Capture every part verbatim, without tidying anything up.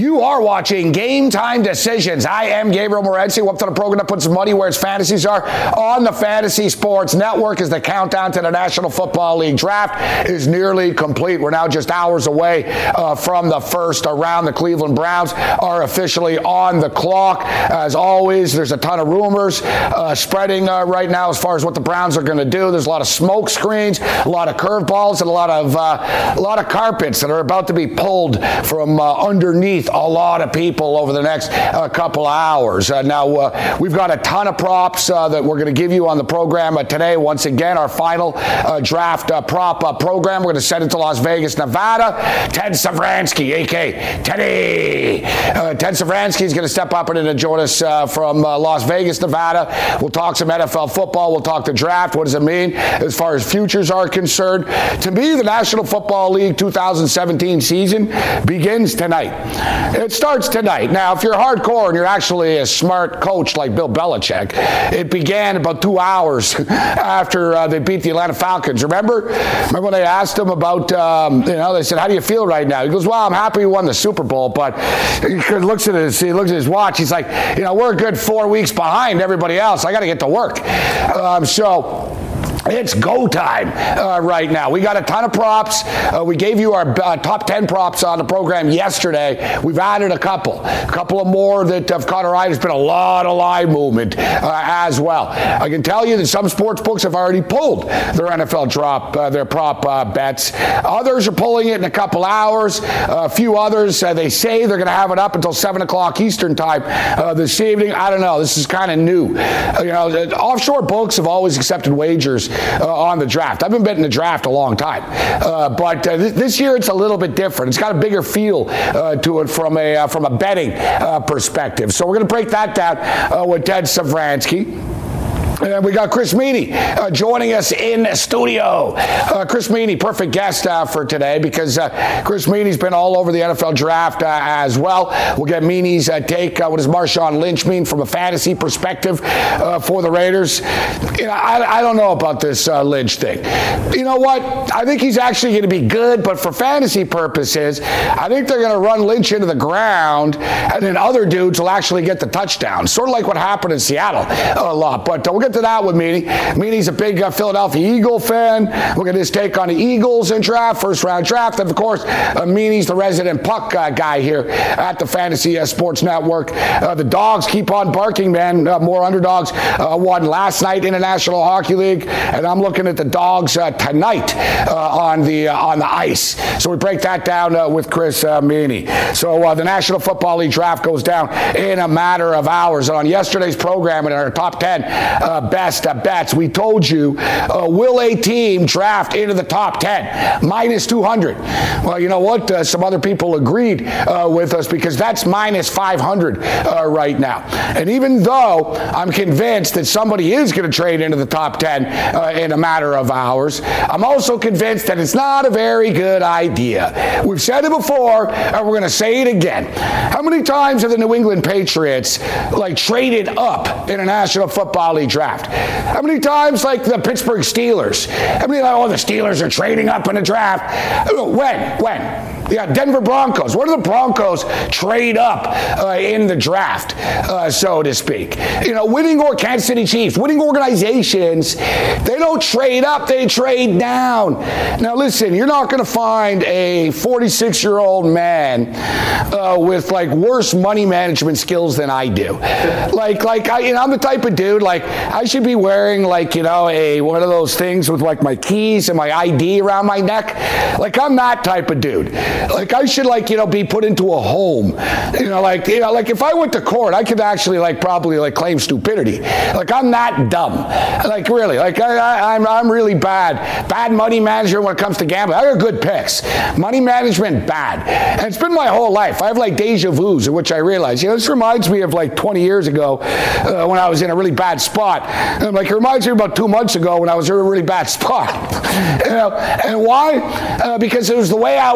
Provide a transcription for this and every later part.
You are watching Game Time Decisions. I am Gabriel Morency. Welcome to the program to put some money where its fantasies are on the Fantasy Sports Network as the countdown to the National Football League draft is nearly complete. We're now just hours away uh, from the first round. The Cleveland Browns are officially on the clock. As always, there's a ton of rumors uh, spreading uh, right now as far as what the Browns are going to do. There's a lot of smoke screens, a lot of curveballs, and a lot of uh, a lot of carpets that are about to be pulled from uh, underneath a lot of people over the next uh, couple of hours. Uh, now, uh, we've got a ton of props uh, that we're going to give you on the program uh, today. Once again, our final uh, draft uh, prop uh, program. We're going to send it to Las Vegas, Nevada. Ted Savransky, a k a. Teddy. Uh, Ted Savransky is going to step up and to join us uh, from uh, Las Vegas, Nevada. We'll talk some N F L football. We'll talk the draft. What does it mean as far as futures are concerned? To me, the National Football League two thousand seventeen season begins tonight. It starts tonight. Now, if you're hardcore and you're actually a smart coach like Bill Belichick, it began about two hours after uh, they beat the Atlanta Falcons. Remember? Remember when they asked him about, um, you know, they said, how do you feel right now? He goes, well, I'm happy we won the Super Bowl, but he looks at his, he looks at his watch. He's like, you know, we're a good four weeks behind everybody else. I got to get to work. Um, so... It's go time uh, right now. We got a ton of props. Uh, we gave you our uh, top ten props on the program yesterday. We've added a couple. A couple of more that have caught our eye. There's been a lot of live movement uh, as well. I can tell you that some sports books have already pulled their N F L drop, uh, their prop uh, bets. Others are pulling it in a couple hours. Uh, a few others, uh, they say they're going to have it up until seven o'clock Eastern time uh, this evening. I don't know. This is kind of new. Uh, you know, the offshore books have always accepted wagers Uh, on the draft. I've been betting the draft a long time. Uh, but uh, th- this year it's a little bit different. It's got a bigger feel uh, to it from a uh, from a betting uh, perspective. So we're going to break that down uh, with Ted Savransky. And we got Chris Meany uh, joining us in studio. Uh, Chris Meany, perfect guest uh, for today because uh, Chris Meany's been all over the N F L draft uh, as well. We'll get Meany's uh, take. Uh, what does Marshawn Lynch mean from a fantasy perspective uh, for the Raiders? You know, I, I don't know about this uh, Lynch thing. You know what? I think he's actually going to be good, but for fantasy purposes, I think they're going to run Lynch into the ground, and then other dudes will actually get the touchdown. Sort of like what happened in Seattle a lot. But uh, we'll get to that with Meany. Meany's a big uh, Philadelphia Eagle fan. We'll get his take on the Eagles in draft, first round draft. And of course, uh, Meany's the resident puck uh, guy here at the Fantasy uh, Sports Network. Uh, the dogs keep on barking, man. Uh, more underdogs uh, won last night in the National Hockey League, and I'm looking at the dogs uh, tonight uh, on the uh, on the ice. So we break that down uh, with Chris uh, Meany. So uh, the National Football League draft goes down in a matter of hours. And on yesterday's program, in our top ten uh, best uh, bets, we told you, uh, will a team draft into the top ten? minus two hundred. Well, you know what? Uh, some other people agreed uh, with us because that's minus five hundred uh, right now. And even though I'm convinced that somebody is going to trade into the top ten uh, in a matter of hours, I'm also convinced that it's not a very good idea. We've said it before, and we're going to say it again. How many times have the New England Patriots like traded up in a National Football League draft? How many times, like the Pittsburgh Steelers? How many, like, oh, the Steelers are trading up in a draft? When? When? Yeah, Denver Broncos. What do the Broncos trade up uh, in the draft, uh, so to speak? You know, winning or Kansas City Chiefs, winning organizations, they don't trade up, they trade down. Now, listen, you're not going to find a forty-six-year-old man uh, with, like, worse money management skills than I do. Like, like I, you know, I'm the type of dude, like, I should be wearing, like, you know, a one of those things with, like, my keys and my I D around my neck. Like, I'm that type of dude. Like, I should, like, you know, be put into a home. You know, like, you know, like, if I went to court, I could actually, like, probably, like, claim stupidity. Like, I'm that dumb. Like, really. Like, I, I, I'm I'm really bad. Bad money management when it comes to gambling. I got good picks. Money management, bad. And it's been my whole life. I have, like, deja vus, in which I realize, you know, this reminds me of, like, twenty years ago uh, when I was in a really bad spot. And I'm like, it reminds me about two months ago when I was in a really bad spot. You know, and why? Uh, because it was the way I was brought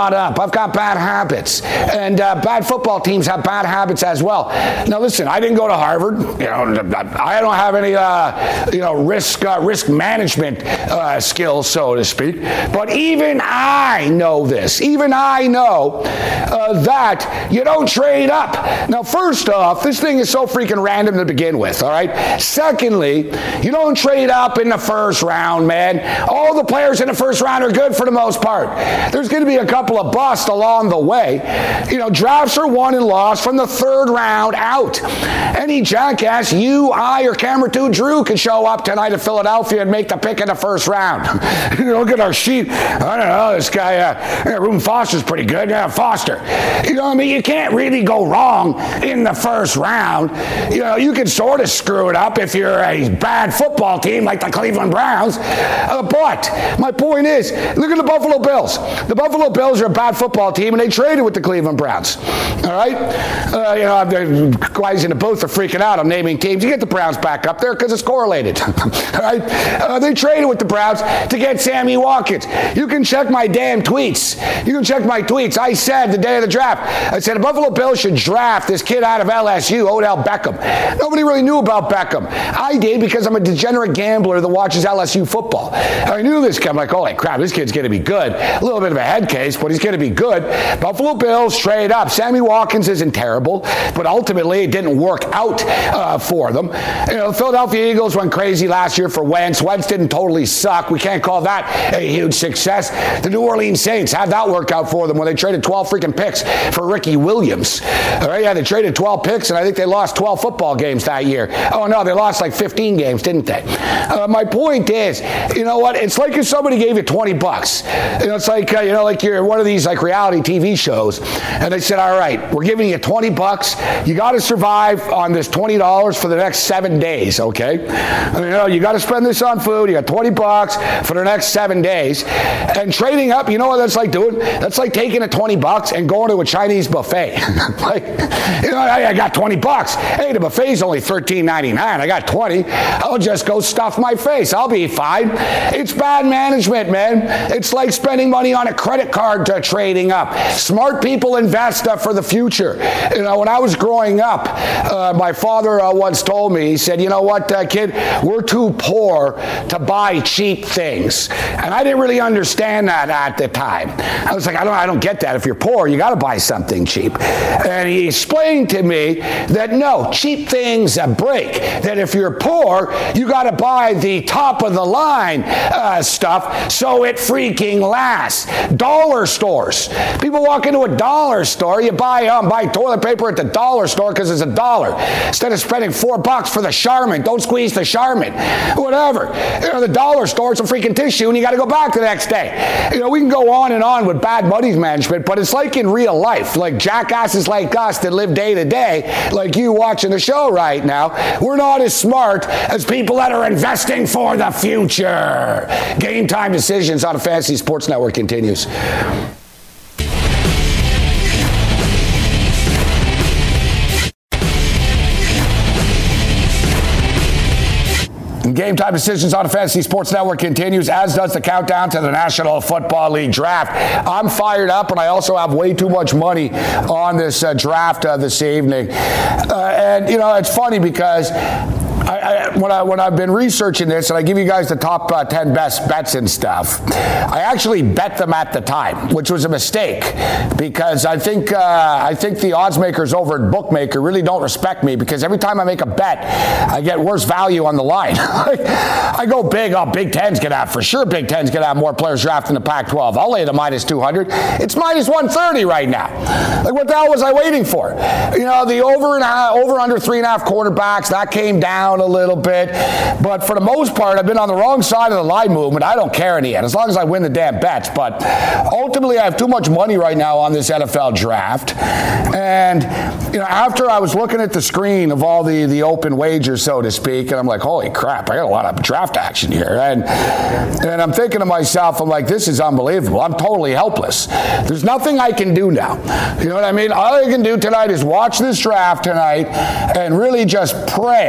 shut up. I've got bad habits. And uh, bad football teams have bad habits as well. Now, listen, I didn't go to Harvard. You know, I don't have any, uh, you know, risk uh, risk management uh, skills, so to speak. But even I know this. Even I know uh, that you don't trade up. Now, first off, this thing is so freaking random to begin with, all right? Secondly, you don't trade up in the first round, man. All the players in the first round are good for the most part. There's going to be a couple of busts along the way. You know, drafts are won and lost from the third round out. Any jackass, you, I, or Camera two Drew can show up tonight at Philadelphia and make the pick in the first round. Look at our sheet. I don't know, this guy, uh, Reuben Foster's pretty good. Yeah, Foster. You know what I mean? You can't really go wrong in the first round. You know, you can sort of screw it up if you're a bad football team like the Cleveland Browns. Uh, but my point is, look at the Buffalo Bills. The Buffalo Bills are a bad football team, and they traded with the Cleveland Browns. All right? Uh, you know, the guys in the booth are freaking out. I'm naming teams. You get the Browns back up there because it's correlated. All right? Uh, they traded with the Browns to get Sammy Watkins. You can check my damn tweets. You can check my tweets. I said the day of the draft, I said the Buffalo Bills should draft this kid out of L S U, Odell Beckham. Nobody really knew about Beckham. I did because I'm a degenerate gambler that watches L S U football. I knew this kid. I'm like, holy crap, this kid's going to be good. A little bit of a head case, but he's going to be good. Buffalo Bills straight up. Sammy Watkins isn't terrible, but ultimately it didn't work out uh, for them. You know, the Philadelphia Eagles went crazy last year for Wentz. Wentz didn't totally suck. We can't call that a huge success. The New Orleans Saints had that work out for them when they traded twelve freaking picks for Ricky Williams. All right, yeah, they traded twelve picks, and I think they lost twelve football games that year. Oh, no, they lost like fifteen games, didn't they? Uh, my point is, you know what? It's like if somebody gave you twenty bucks. You know, it's like, uh, you know, like you're one of these like reality T V shows, and they said, all right, we're giving you twenty bucks. You got to survive on this twenty dollars for the next seven days, okay? I mean, you know, you got to spend this on food. You got twenty bucks for the next seven days. And trading up, you know what that's like doing? That's like taking a twenty bucks and going to a Chinese buffet. Like, you know, I, I got twenty bucks. Hey, the buffet's only thirteen ninety-nine. I got twenty. I'll just go stuff my face. I'll be fine. It's bad management, man. It's like spending money on a credit card to trading up. Smart people invest uh, for the future. You know, when I was growing up, uh, my father uh, once told me, he said, you know what, uh, kid, we're too poor to buy cheap things. And I didn't really understand that at the time. I was like, I don't, I don't get that. If you're poor, you got to buy something cheap. And he explained to me that no, cheap things uh, break. That if you're poor, you got to buy the top of the line uh, stuff so it freaking lasts. Dollar stores. People walk into a dollar store, you buy um, buy toilet paper at the dollar store because it's a dollar. Instead of spending four bucks for the Charmin, don't squeeze the Charmin. Whatever. You know, the dollar store, it's a freaking tissue and you got to go back the next day. You know, we can go on and on with bad money management, but it's like in real life, like jackasses like us that live day to day, like you watching the show right now, we're not as smart as people that are investing for the future. Game Time Decisions on the Fantasy Sports Network continues. Game Time Decisions on the Fantasy Sports Network continues, as does the countdown to the National Football League draft. I'm fired up, and I also have way too much money on this uh, draft uh, this evening. Uh, and, you know, it's funny because I, I, when, I, when I've been researching this, and I give you guys the top uh, ten best bets and stuff, I actually bet them at the time, which was a mistake, because I think uh, I think the odds makers over at Bookmaker really don't respect me, because every time I make a bet, I get worse value on the line. I go big, oh, Big Ten's going to have, for sure Big Ten's going to have more players drafted in the Pac twelve. I'll lay the minus two hundred. It's minus one thirty right now. Like, what the hell was I waiting for? You know, the over and a, over under three and a half quarterbacks, that came down a little bit. But for the most part, I've been on the wrong side of the line movement. I don't care in the end, as long as I win the damn bets. But ultimately, I have too much money right now on this N F L draft. And, you know, after I was looking at the screen of all the, the open wagers, so to speak, and I'm like, holy crap, I got a lot of draft action here. And, and I'm thinking to myself, I'm like, this is unbelievable. I'm totally helpless. There's nothing I can do now. You know what I mean? All I can do tonight is watch this draft tonight and really just pray. Just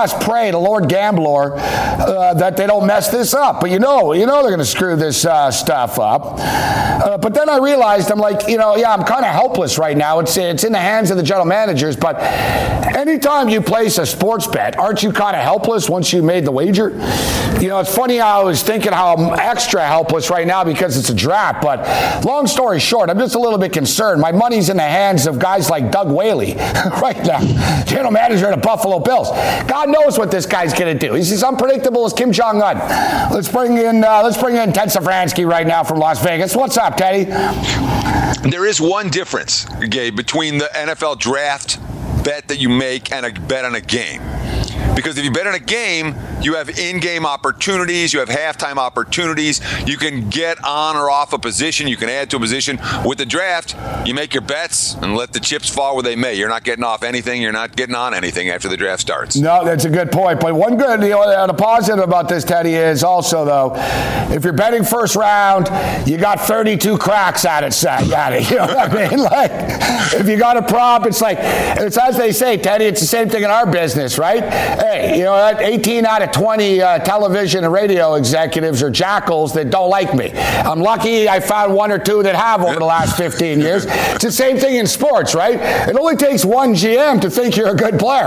must pray to Lord Gambler uh, that they don't mess this up. But you know, you know they're going to screw this uh, stuff up. Uh, but then I realized, I'm like, you know, yeah, I'm kind of helpless right now. It's it's in the hands of the general managers. But anytime you place a sports bet, aren't you kind of helpless once you made the wager? You know, it's funny how I was thinking how I'm extra helpless right now because it's a draft. But long story short, I'm just a little bit concerned. My money's in the hands of guys like Doug Whaley right now, general manager of the Buffalo Bills. God knows what this guy's going to do. He's as unpredictable as Kim Jong-un. Let's bring in uh, let's bring in Ted Safransky right now from Las Vegas. What's up, Teddy? There is one difference, Gabe, between the N F L draft bet that you make and a bet on a game. Because if you bet on a game, you have in-game opportunities, you have halftime opportunities, you can get on or off a position, you can add to a position. With the draft, you make your bets and let the chips fall where they may. You're not getting off anything, you're not getting on anything after the draft starts. No, that's a good point. But one good, you know, the positive about this, Teddy, is also, though, if you're betting first round, you got thirty-two cracks at it, at it. You know what I mean? Like, if you got a prop, it's like, it's as they say, Teddy, it's the same thing in our business, right? Hey, you know, eighteen out of twenty uh, television and radio executives are jackals that don't like me. I'm lucky I found one or two that have over the last fifteen years. It's the same thing in sports, right? It only takes one G M to think you're a good player.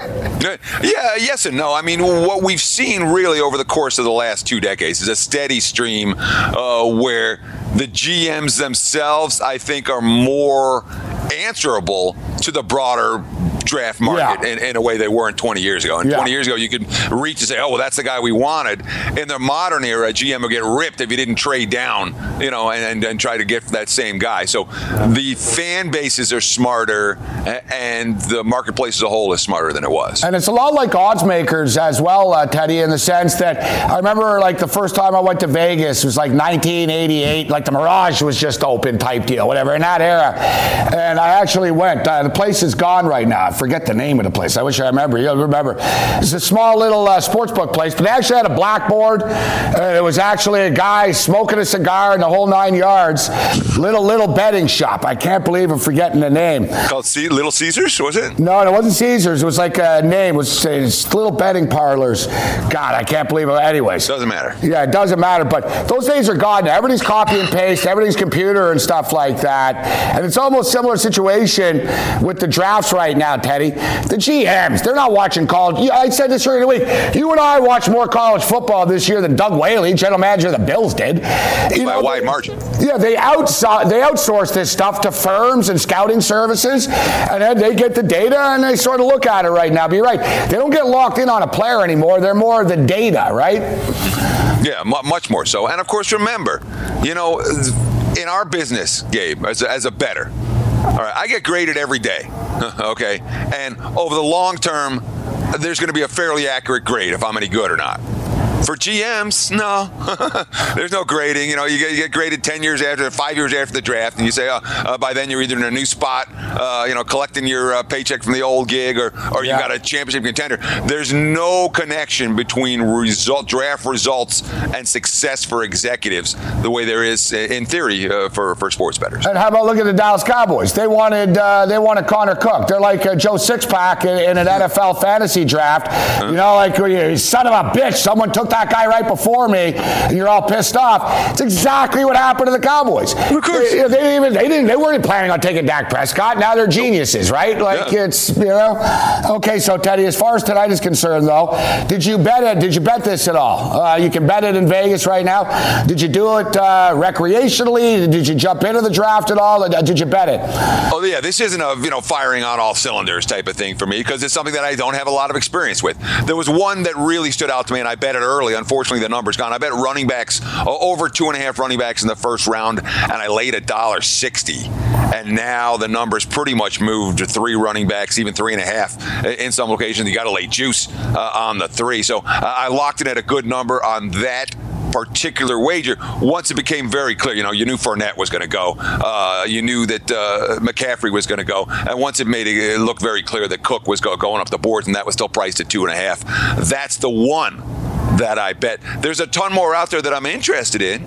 Yeah, yes and no. I mean, what we've seen really over the course of the last two decades is a steady stream uh, where the G Ms themselves, I think, are more answerable to the broader draft market yeah. in, in a way they weren't twenty years ago. And yeah. twenty years ago, you could reach and say, oh, well, that's the guy we wanted. In the modern era, a G M would get ripped if you didn't trade down, you know, and, and, and try to get that same guy. So the fan bases are smarter, and the marketplace as a whole is smarter than it was. And it's a lot like odds makers as well, uh, Teddy, in the sense that I remember, like, the first time I went to Vegas, it was like nineteen eighty-eight, like the Mirage was just open type deal, whatever, in that era. And I actually went. Uh, the place is gone right now. I forget the name of the place. I wish I remember. You'll remember. It's a small little uh, sportsbook place, but they actually had a blackboard. Uh, it was actually a guy smoking a cigar in the whole nine yards. Little, little betting shop. I can't believe I'm forgetting the name. Called C- Little Caesars, was it? No, it wasn't Caesars. It was like a name. It was uh, Little Betting Parlors. God, I can't believe it. Anyways. Doesn't matter. Yeah, it doesn't matter, but those days are gone now. Everything's copy and paste. Everything's computer and stuff like that. And it's almost similar situation with the drafts right now, Teddy. The G Ms, they're not watching college. I said this earlier in the week. You and I watched more college football this year than Doug Whaley, general manager of the Bills, did. You By know, a wide they, margin. Yeah, they outsource, they outsource this stuff to firms and scouting services, and then they get the data and they sort of look at it right now. But you're right. They don't get locked in on a player anymore. They're more the data, right? Yeah, m- much more so. And, of course, remember, you know, in our business, Gabe, as a, as a bettor, all right, I get graded every day, okay? And over the long term, there's going to be a fairly accurate grade if I'm any good or not. For G Ms, no. There's no grading. You know, you get, you get graded ten years after, five years after the draft, and you say, oh, uh, by then you're either in a new spot, uh, you know, collecting your uh, paycheck from the old gig, or, or yeah. you got a championship contender. There's no connection between result draft results and success for executives the way there is, in theory, uh, for, for sports bettors. And how about look at the Dallas Cowboys? They wanted uh, they wanted Connor Cook. They're like uh, Joe Sixpack in, in an N F L fantasy draft. Uh-huh. You know, like, you son of a bitch, someone took that guy right before me, and you're all pissed off. It's exactly what happened to the Cowboys. Of course. They, they didn't even they didn't they weren't planning on taking Dak Prescott. Now they're geniuses, right? Like yeah. it's you know. Okay, so Teddy, as far as tonight is concerned, though, did you bet it? Did you bet this at all? Uh, you can bet it in Vegas right now. Did you do it uh, recreationally? Did you jump into the draft at all? Or did you bet it? Oh yeah, this isn't a you know firing on all cylinders type of thing for me, because it's something that I don't have a lot of experience with. There was one that really stood out to me, and I bet it early. Unfortunately, the number's gone. I bet running backs, over two and a half running backs in the first round, and I laid a dollar sixty. And now the number's pretty much moved to three running backs, even three and a half in some locations. You got to lay juice uh, on the three. So uh, I locked in at a good number on that particular wager. Once it became very clear, you know, you knew Fournette was going to go. Uh, you knew that uh, McCaffrey was going to go. And once it made it look very clear that Cook was go- going up the boards, and that was still priced at two and a half, that's the one that I bet. There's a ton more out there that I'm interested in.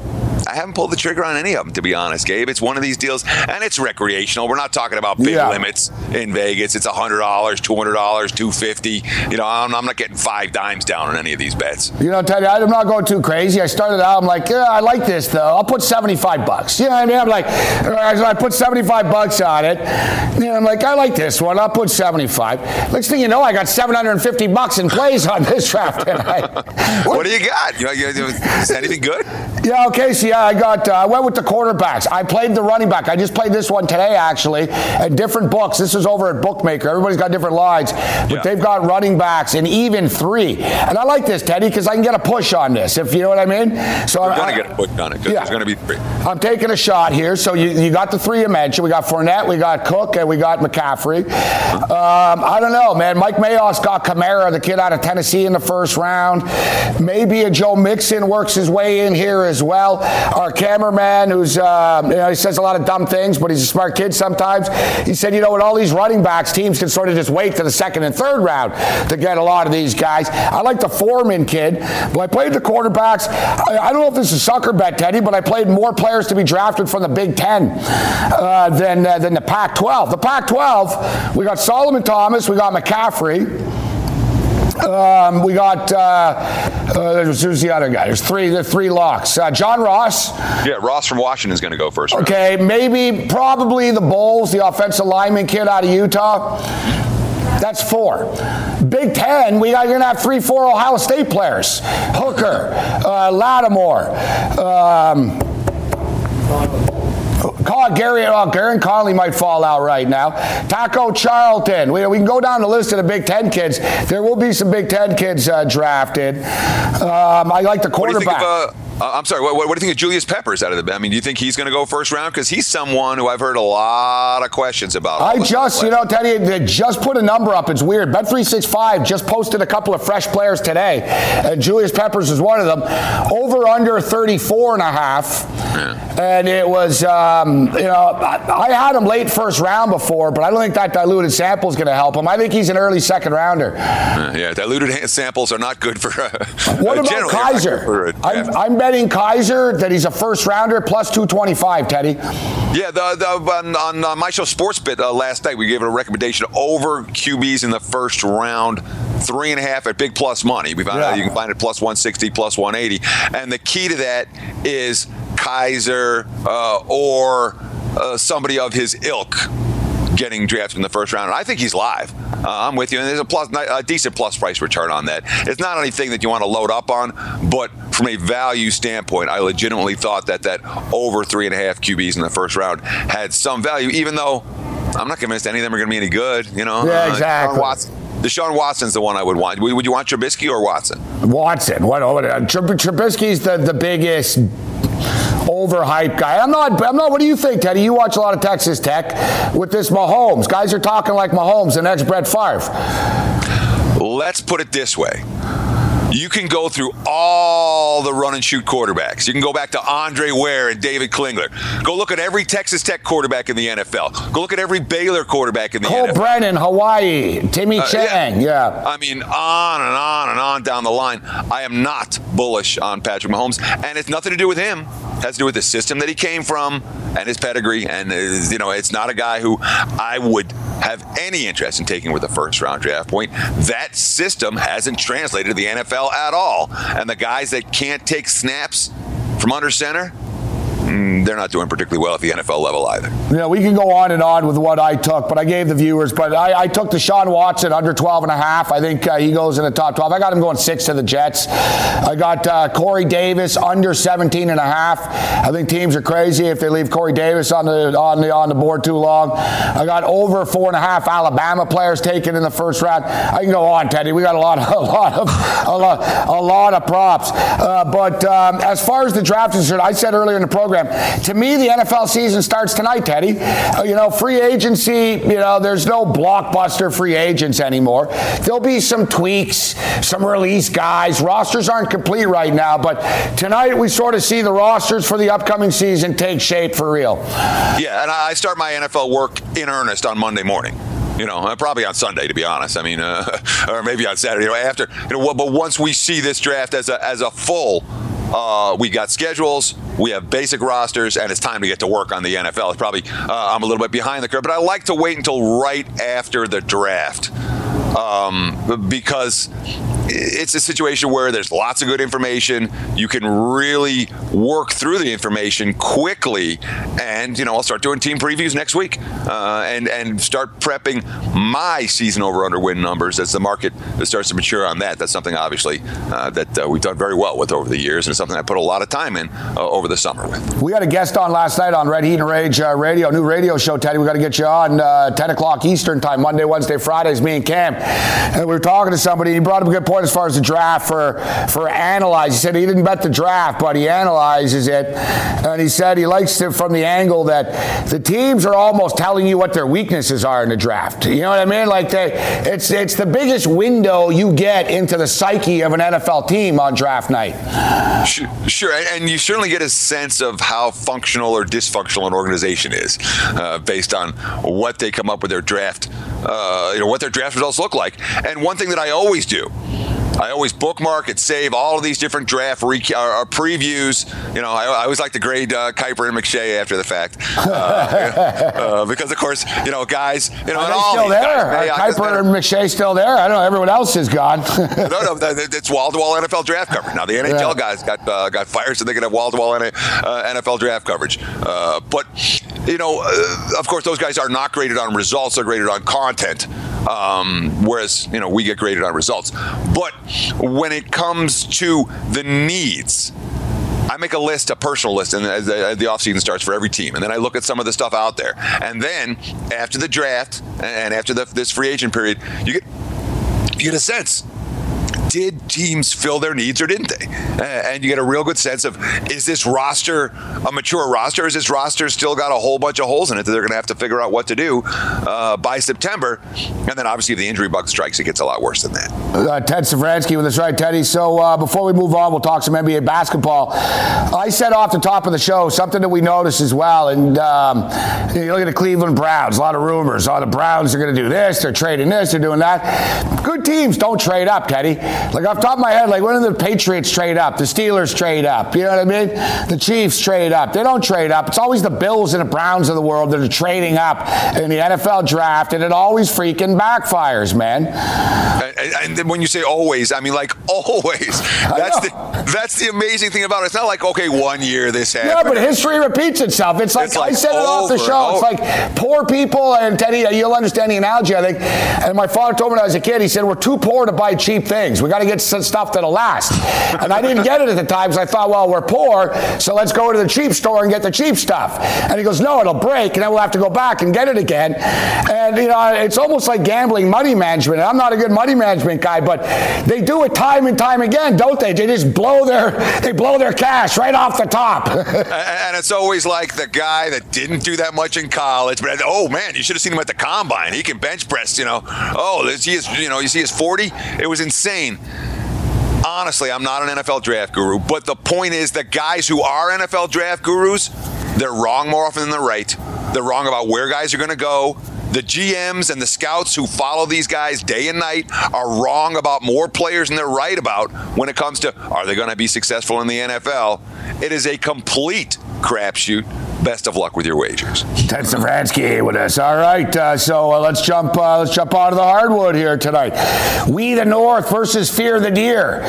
I haven't pulled the trigger on any of them, to be honest, Gabe. It's one of these deals, and it's recreational. We're not talking about big yeah. limits in Vegas. It's one hundred dollars, two hundred dollars, two hundred fifty dollars. You know, I'm, I'm not getting five dimes down on any of these bets. You know, Teddy, I'm not going too crazy. I started out, I'm like, yeah, I like this, though. I'll put seventy-five bucks. You know what I mean? I'm like, I put seventy-five bucks on it. You know, I'm like, I like this one. I'll put seventy-five. Next thing you know, I got seven hundred fifty bucks in plays on this draft tonight. What do you got? You, you, is anything good? Yeah, okay, so yeah, I got, uh, I went with the quarterbacks. I played the running back. I just played this one today, actually, at different books. This is over at Bookmaker. Everybody's got different lines, but yeah. they've got running backs in even three. And I like this, Teddy, because I can get a push on this, if you know what I mean. So We're I'm going to get a push on it, because yeah. there's going to be three. I'm taking a shot here. So you, you got the three you mentioned. We got Fournette, we got Cook, and we got McCaffrey. Um, I don't know, man. Mike Mayos got Kamara, the kid out of Tennessee, in the first round. Maybe a Joe Mixon works his way in here as well. Our cameraman, who's, uh, you know, he says a lot of dumb things, but he's a smart kid sometimes. He said, you know, with all these running backs, teams can sort of just wait to the second and third round to get a lot of these guys. I like the Foreman kid, but I played the quarterbacks. I, I don't know if this is a sucker bet, Teddy, but I played more players to be drafted from the Big Ten uh, than, uh, than the Pac twelve. The Pac twelve, we got Solomon Thomas, we got McCaffrey. Um, we got, uh, uh, who's the other guy? There's three, the three locks. Uh, John Ross. Yeah, Ross from Washington is going to go first round. Okay, maybe, probably the Bulls, the offensive lineman kid out of Utah. That's four. Big Ten, we are going to have three, four Ohio State players. Hooker, uh, Lattimore, um, Call Gary, oh, Garen Conley might fall out right now. Taco Charlton. We, we can go down the list of the Big Ten kids. There will be some Big Ten kids uh, drafted. Um, I like the quarterback. What do you think of, uh, uh, I'm sorry, what, what do you think of Julius Peppers out of the I mean, do you think he's going to go first round? Because he's someone who I've heard a lot of questions about. I just, you know, Teddy, they just put a number up. It's weird. Bet three sixty-five just posted a couple of fresh players today. And Julius Peppers is one of them. Over under thirty-four and a half. Yeah. And it was, um, you know, I, I had him late first round before, but I don't think that diluted sample is going to help him. I think he's an early second rounder. Uh, yeah, diluted samples are not good for. Uh, what about Kaiser? For, uh, I'm, I'm betting Kaiser that he's a first rounder plus two twenty-five, Teddy. Yeah, the, the, on, on uh, my show Sportsbit uh, last night, we gave it a recommendation over Q Bs in the first round, three and a half at big plus money. We found yeah. out you can find it plus one sixty, plus one eighty. And the key to that is Kaiser uh, or uh, somebody of his ilk getting drafted in the first round. And I think he's live. Uh, I'm with you. And there's a, plus, a decent plus price return on that. It's not anything that you want to load up on, but from a value standpoint, I legitimately thought that that over three and a half Q Bs in the first round had some value, even though I'm not convinced any of them are going to be any good. You know, yeah, exactly. Uh, Watson, Deshaun Watson's the one I would want. Would you want Trubisky or Watson? Watson. What? what uh, Trubisky's the, the biggest overhyped guy. I'm not, I'm not, what do you think, Teddy? You watch a lot of Texas Tech with this Mahomes. Guys are talking like Mahomes, the next Brett Favre. Let's put it this way. You can go through all the run and shoot quarterbacks. You can go back to Andre Ware and David Klingler. Go look at every Texas Tech quarterback in the N F L. Go look at every Baylor quarterback in the Cole N F L. Cole Brennan, Hawaii, Timmy uh, Chang, yeah. yeah. I mean, on and on and on down the line. I am not bullish on Patrick Mahomes, and it's nothing to do with him. It has to do with the system that he came from and his pedigree. And, uh, you know, it's not a guy who I would have any interest in taking with a first-round draft point. That system hasn't translated to the N F L at all. And the guys that can't take snaps from under center, mm, they're not doing particularly well at the N F L level either. Yeah, we can go on and on with what I took, but I gave the viewers. But I, I took Deshaun Watson under twelve and a half. I think uh, he goes in the top twelve. I got him going six to the Jets. I got uh, Corey Davis under seventeen and a half. I think teams are crazy if they leave Corey Davis on the on the on the board too long. I got over four and a half Alabama players taken in the first round. I can go on, Teddy. We got a lot, a lot of, a lot, a lot of props. Uh, but um, as far as the draft is concerned, I said earlier in the program, to me, the N F L season starts tonight, Teddy. Uh, you know, free agency, you know, there's no blockbuster free agents anymore. There'll be some tweaks, some release guys. Rosters aren't complete right now, but tonight we sort of see the rosters for the upcoming season take shape for real. Yeah, and I start my N F L work in earnest on Monday morning. You know, probably on Sunday, to be honest. I mean, uh, or maybe on Saturday, you know, after. You know, but once we see this draft as a as a full Uh, we got schedules, we have basic rosters, and it's time to get to work on the N F L. It's probably, uh, I'm a little bit behind the curve, but I like to wait until right after the draft. Um, because it's a situation where there's lots of good information. You can really work through the information quickly. And, you know, I'll start doing team previews next week uh, and, and start prepping my season over-under win numbers as the market starts to mature on that. That's something, obviously, uh, that uh, we've done very well with over the years, and it's something I put a lot of time in uh, over the summer with. We got a guest on last night on Red Heat and Rage uh, Radio, new radio show, Teddy. We got to get you on uh, ten o'clock Eastern time, Monday, Wednesday, Fridays, me and Cam. And we were talking to somebody. He brought up a good point as far as the draft for, for analyze. He said he didn't bet the draft, but he analyzes it. And he said he likes it from the angle that the teams are almost telling you what their weaknesses are in the draft. You know what I mean? Like they, it's it's the biggest window you get into the psyche of an N F L team on draft night. Sure, sure. And you certainly get a sense of how functional or dysfunctional an organization is uh, based on what they come up with their draft, uh, you know, what their draft results look like. And one thing that I always do, I always bookmark and save all of these different draft re- or, or previews. You know, I, I always like to grade uh, Kiper and McShay after the fact, uh, uh, because of course, you know, guys, you know, are and they all still these there? guys, Are Kiper and McShay still there? I don't know. Everyone else is gone. no, no, it's wall-to-wall N F L draft coverage. Now the N H L yeah. guys got uh, got fired, so they can have wall-to-wall N F L draft coverage. Uh, but you know, uh, of course, those guys are not graded on results; they're graded on content. Um, whereas, you know, we get graded on results. But when it comes to the needs, I make a list, a personal list, and as the, as the offseason starts for every team. And then I look at some of the stuff out there. And then after the draft and after the, this free agent period, you get you get a sense. Did teams fill their needs or didn't they? Uh, and you get a real good sense of, is this roster a mature roster? Is this roster still got a whole bunch of holes in it that they're going to have to figure out what to do uh, by September? And then obviously if the injury bug strikes, it gets a lot worse than that. Uh, Ted Savransky with us, right, Teddy? So uh, before we move on, we'll talk some N B A basketball. I said off the top of the show something that we noticed as well. And um, you look at the Cleveland Browns, a lot of rumors. Oh, the Browns are going to do this, they're trading this, they're doing that. Good teams don't trade up, Teddy. Like off the top of my head, like when do the Patriots trade up? The Steelers trade up. You know what I mean? The Chiefs trade up. They don't trade up. It's always the Bills and the Browns of the world that are trading up in the N F L draft, and it always freaking backfires, man. And, and when you say always, I mean like always. That's the that's the amazing thing about it. It's not like, okay, one year this happened. Yeah, but history repeats itself. It's like, it's like I said it off the show. It's like poor people, and Teddy, you'll understand the analogy, I think. And my father told me when I was a kid, he said, we're too poor to buy cheap things. We got to get some stuff that'll last. And I didn't get it at the time, so I thought, well, we're poor, so let's go to the cheap store and get the cheap stuff. And he goes, no, it'll break, and then we'll have to go back and get it again. And, you know, it's almost like gambling money management. And I'm not a good money management guy, but they do it time and time again, don't they? They just blow their they blow their cash right off the top. And it's always like the guy that didn't do that much in college, but oh man, you should have seen him at the combine. He can bench press, you know. Oh, he is, you know, you see his forty. It was insane. Honestly, I'm not an N F L draft guru, but the point is the guys who are N F L draft gurus, they're wrong more often than they're right. They're wrong about where guys are going to go. The G Ms and the scouts who follow these guys day and night are wrong about more players than they're right about when it comes to, are they going to be successful in the N F L? It is a complete crapshoot. Best of luck with your wagers. Ted Savransky with us. All right, uh, so uh, let's jump. Uh, let's jump out of the hardwood here tonight. We the North versus Fear the Deer.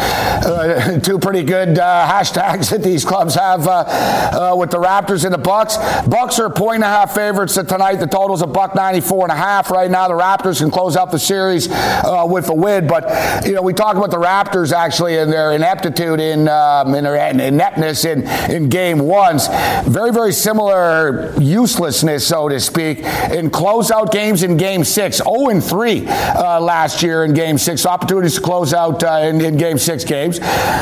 Uh, two pretty good uh, hashtags that these clubs have uh, uh, with the Raptors and the Bucks. Bucks are a point and a half favorites tonight. The total's a buck ninety-four and a half right now. The Raptors can close out the series uh, with a win. But you know, we talk about the Raptors actually and their ineptitude in um, in their ineptness in in game ones. Very very similar. Uselessness, so to speak, in closeout games in Game Six. oh and three uh, last year in Game Six. Opportunities to close out uh, in, in Game Six games.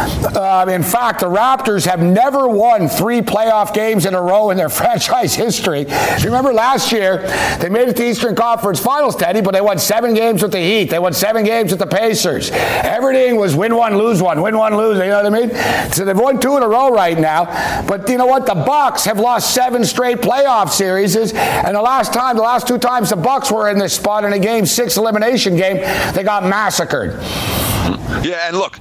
Uh, in fact, the Raptors have never won three playoff games in a row in their franchise history. You remember last year they made it to Eastern Conference Finals, Teddy, but they won seven games with the Heat. They won seven games with the Pacers. Everything was win one, lose one, win one, lose. You know what I mean? So they've won two in a row right now. But you know what? The Bucks have lost seven. Seven straight playoff series, and the last time, the last two times the Bucks were in this spot in a Game Six elimination game, they got massacred. Yeah, and look,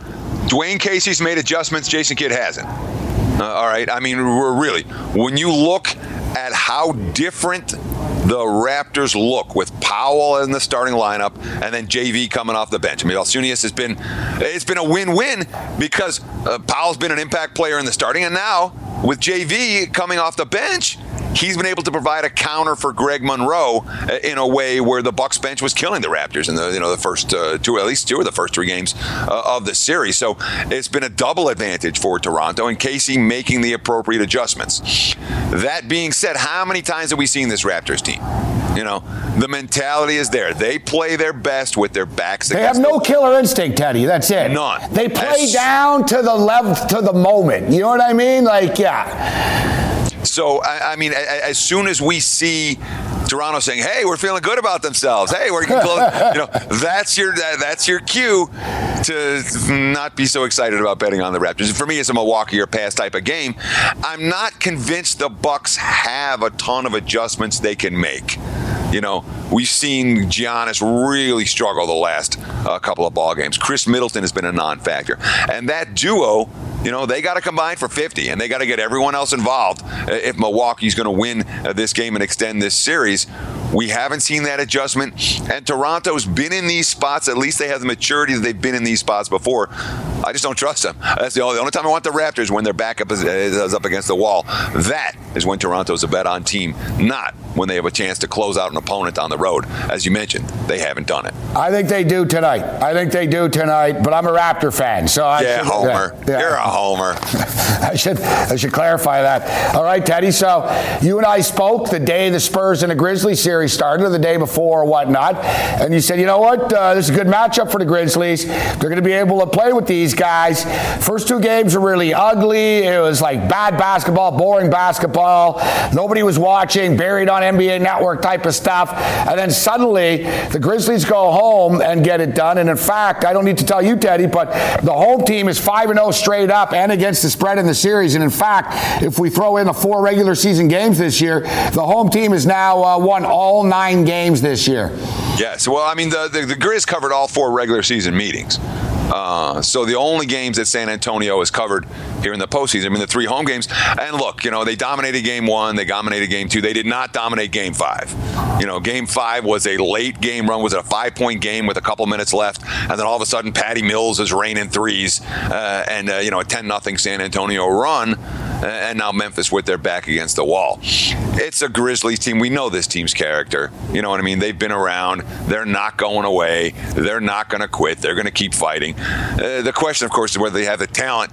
Dwayne Casey's made adjustments. Jason Kidd hasn't. Uh, all right. I mean, we're really, when you look at how different the Raptors look with Powell in the starting lineup and then J V coming off the bench. I mean, Valanciunas has been, it's been a win-win because uh, Powell's been an impact player in the starting, and now with J V coming off the bench, he's been able to provide a counter for Greg Monroe in a way where the Bucks bench was killing the Raptors in the you know the first uh, two, at least two of the first three games uh, of the series. So it's been a double advantage for Toronto, and Casey making the appropriate adjustments. That being said, how many times have we seen this Raptors team? You know, the mentality is there. They play their best with their backs they against have no the killer instinct, Teddy. That's it. None. They play That's, down to the level, to the moment. You know what I mean? Like, yeah. So, I, I mean, as soon as we see Toronto saying, "Hey, we're feeling good about themselves. Hey, we're getting close," you know, that's your that, that's your cue to not be so excited about betting on the Raptors. For me, it's a Milwaukee or pass type of game. I'm not convinced the Bucks have a ton of adjustments they can make. You know, we've seen Giannis really struggle the last uh, couple of ball games. Chris Middleton has been a non-factor, and that duo, you know, they got to combine for fifty, and they got to get everyone else involved if Milwaukee's going to win uh, this game and extend this series. We haven't seen that adjustment, and Toronto's been in these spots. At least they have the maturity that they've been in these spots before. I just don't trust them. That's the only, the only time I want the Raptors, when their backup is, is up against the wall. That is when Toronto's a bet-on team, not when they have a chance to close out an opponent on the road. As you mentioned, they haven't done it. I think they do tonight. I think they do tonight, but I'm a Raptor fan, so I yeah, should, Homer. Yeah, yeah. You're a Homer. I should I should clarify that. All right, Teddy. So you and I spoke the day the Spurs and the Grizzlies series started, or the day before, or whatnot, and you said, you know what, uh, this is a good matchup for the Grizzlies. They're going to be able to play with these guys. First two games were really ugly. It was like bad basketball, boring basketball. Nobody was watching, buried on N B A Network type of stuff. And then suddenly the Grizzlies go home and get it done. And in fact, I don't need to tell you, Teddy, but the home team is five and oh straight up and against the spread in the series. And in fact, if we throw in the four regular season games this year, the home team has now uh, won all nine games this year. Yes. Well, I mean, the, the, the Grizz covered all four regular season meetings. Uh, so the only games that San Antonio has covered here in the postseason, I mean, the three home games. And look, you know, they dominated game one, they dominated game two. They did not dominate game five. You know, game five was a late game run, was a five-point game with a couple minutes left. And then all of a sudden, Patty Mills is raining threes uh, and, uh, you know, a ten nothing San Antonio run. And now Memphis with their back against the wall. It's a Grizzlies team. We know this team's character. You know what I mean? They've been around. They're not going away. They're not going to quit. They're going to keep fighting. Uh, the question, of course, is whether they have the talent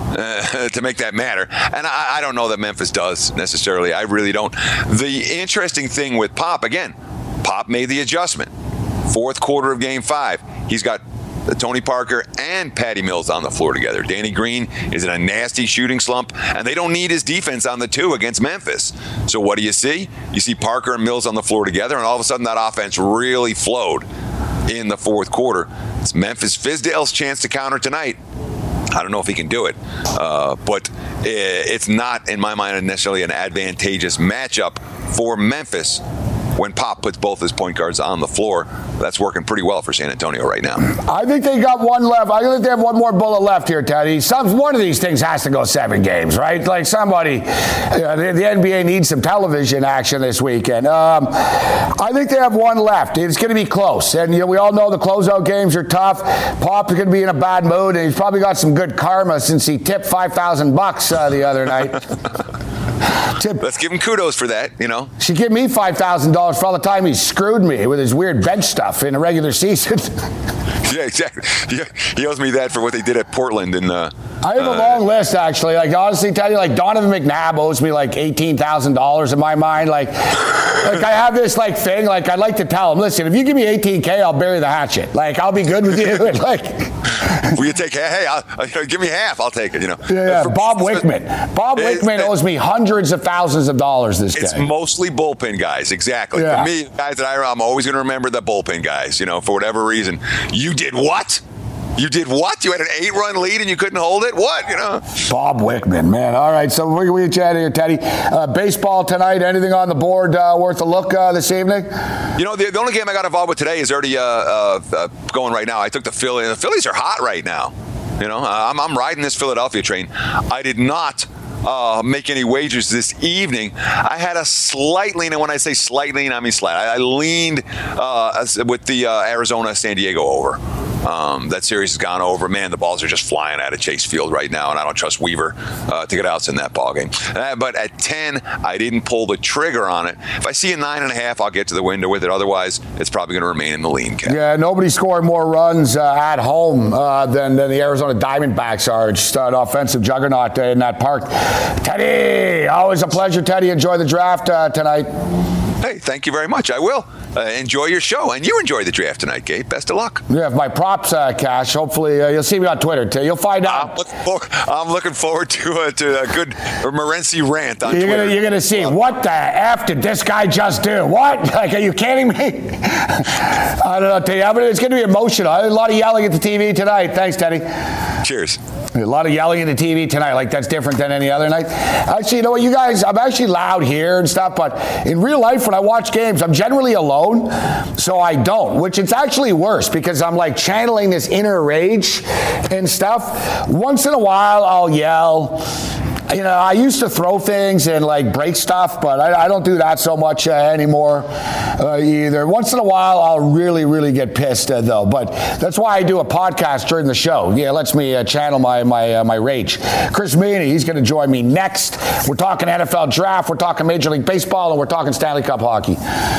uh, to make that matter. And I, I don't know that Memphis does necessarily. I really don't. The interesting thing with Pop, again, Pop made the adjustment. Fourth quarter of game five. He's got Tony Parker and Patty Mills on the floor together. Danny Green is in a nasty shooting slump, and they don't need his defense on the two against Memphis. So what do you see? You see Parker and Mills on the floor together, and all of a sudden that offense really flowed in the fourth quarter. It's Memphis Fizdale's chance to counter tonight. I don't know if he can do it, uh, but it's not, in my mind, necessarily an advantageous matchup for Memphis when Pop puts both his point guards on the floor. That's working pretty well for San Antonio right now. I think they got one left. I think they have one more bullet left here, Teddy. Some, one of these things has to go seven games, right? Like somebody, you know, the, the N B A needs some television action this weekend. Um, I think they have one left. It's going to be close. And you know, we all know the closeout games are tough. Pop's going to be in a bad mood, and he's probably got some good karma since he tipped five thousand bucks uh, the other night. Tip. Let's give him kudos for that, you know. She give me five thousand dollars for all the time he screwed me with his weird bench stuff in the regular season. Yeah, exactly. Yeah, he owes me that for what they did at Portland. And uh, I have a uh, long list, actually. Like, honestly, tell you, like, Donovan McNabb owes me, like, eighteen thousand dollars in my mind. Like, like, I have this, like, thing. Like, I'd like to tell him, listen, if you give me eighteen K, I'll bury the hatchet. Like, I'll be good with you. And, like, will you take, hey, I'll, uh, give me half. I'll take it, you know. Yeah, yeah. For, Bob Wickman. Bob Wickman owes me hundreds of thousands of dollars this it's day. It's mostly bullpen guys, exactly. Yeah. For me, guys that I, I'm always going to remember the bullpen guys, you know, for whatever reason. You did what? You did what? You had an eight-run lead and you couldn't hold it? What, you know? Bob Wickman, man. All right, so we're going to chat here, Teddy. Uh, baseball tonight, anything on the board uh, worth a look uh, this evening? You know, the, the only game I got involved with today is already uh, uh, uh, going right now. I took the Phillies. The Phillies are hot right now. You know, I'm, I'm riding this Philadelphia train. I did not uh, make any wagers this evening. I had a slight lean, and when I say slight lean, I mean slight. I, I leaned uh, with the uh, Arizona-San Diego over. Um, that series has gone over. Man, the balls are just flying out of Chase Field right now, and I don't trust Weaver uh, to get outs in that ball game. Uh, but at ten, I didn't pull the trigger on it. If I see a nine and a half, I'll get to the window with it. Otherwise, it's probably going to remain in the lean cap. Yeah, nobody scored more runs uh, at home uh, than, than the Arizona Diamondbacks are. Just an offensive juggernaut in that park. Teddy, always a pleasure, Teddy. Enjoy the draft uh, tonight. Hey, thank you very much. I will. Uh, enjoy your show. And you enjoy the draft tonight, Gabe. Best of luck. Yeah, my props uh, cash. Hopefully, uh, you'll see me on Twitter, too. You'll find out. I'm looking forward, I'm looking forward to, uh, to a good Morency rant on you're Twitter. Gonna, you're going to see, well, what the F did this guy just do? What? Like, are you kidding me? I don't know, tell you, but it's going to be emotional. A lot of yelling at the T V tonight. Thanks, Teddy. Cheers. A lot of yelling at the T V tonight, like that's different than any other night. Actually, you know what, you guys, I'm actually loud here and stuff, but in real life, when I watch games, I'm generally alone, so I don't, which it's actually worse because I'm like channeling this inner rage and stuff. Once in a while, I'll yell. You know, I used to throw things and like break stuff, but I, I don't do that so much uh, anymore uh, either. Once in a while, I'll really, really get pissed uh, though. But that's why I do a podcast during the show. Yeah, it lets me uh, channel my my uh, my rage. Chris Meany, he's going to join me next. We're talking N F L draft, we're talking Major League Baseball, and we're talking Stanley Cup hockey.